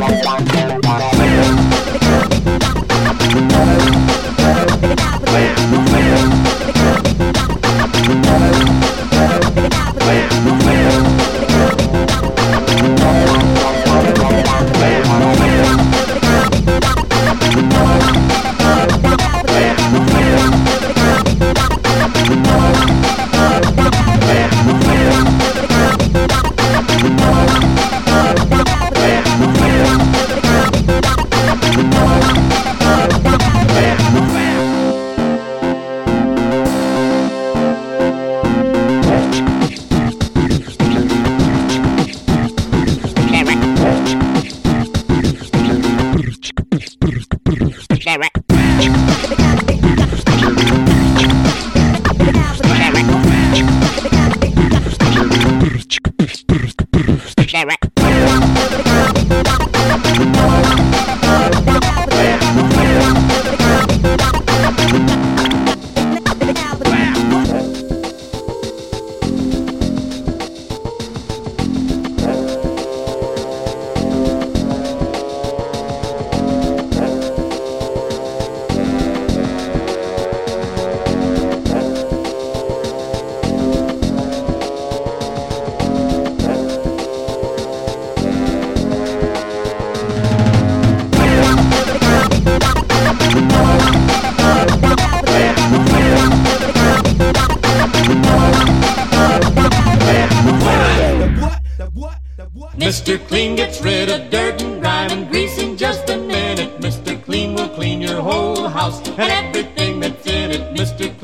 Mr. Clean gets rid of dirt and grime and grease in just a minute. Mr. Clean will clean your whole house and everything that's in it. Mr.